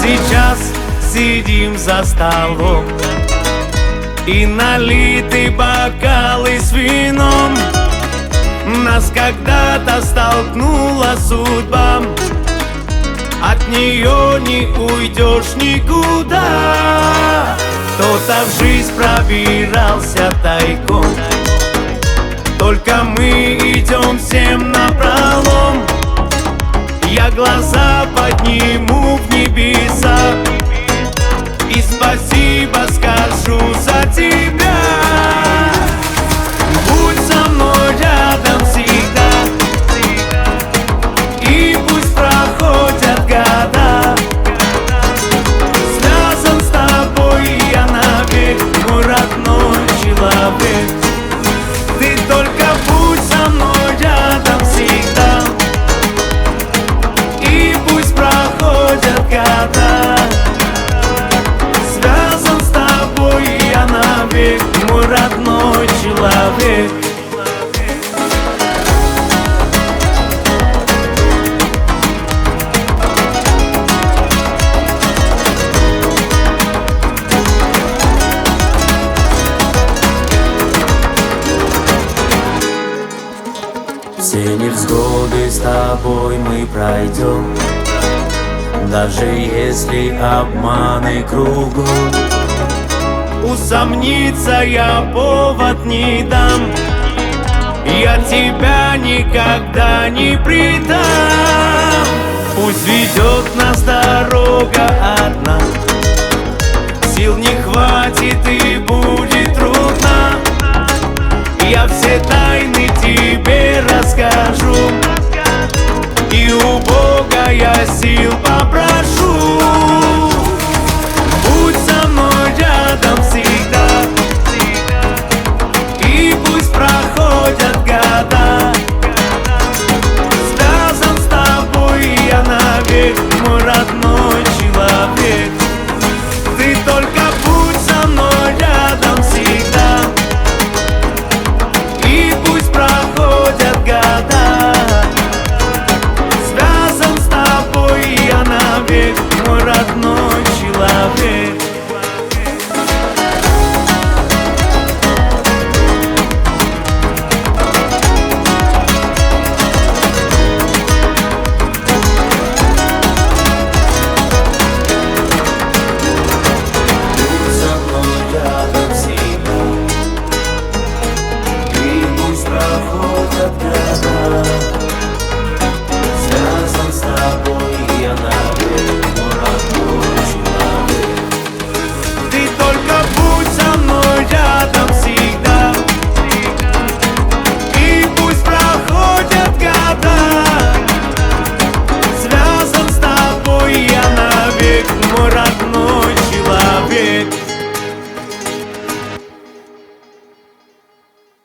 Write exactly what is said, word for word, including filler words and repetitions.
Сейчас сидим за столом, и налиты бокалы с вином. Нас когда-то столкнула судьба, от нее не уйдешь никуда. Кто-то в жизнь пробирался тайком, только мы идем всем напролом. Я глаза подниму в небеса и спасибо скажу за тебя. Будь со мной рядом всегда, и пусть проходят года. Связан с тобой я навек, мой родной человек. Ты только будь со мной рядом всегда, и пусть проходят года. Связан с тобой я навек, мой родной человек. Все невзгоды с тобой мы пройдем, даже если обманы кругом. Усомниться я повод не дам, я тебя никогда не предам. Пусть ведет нас дорога одна, сил не хватит и будет трудно. Я всегда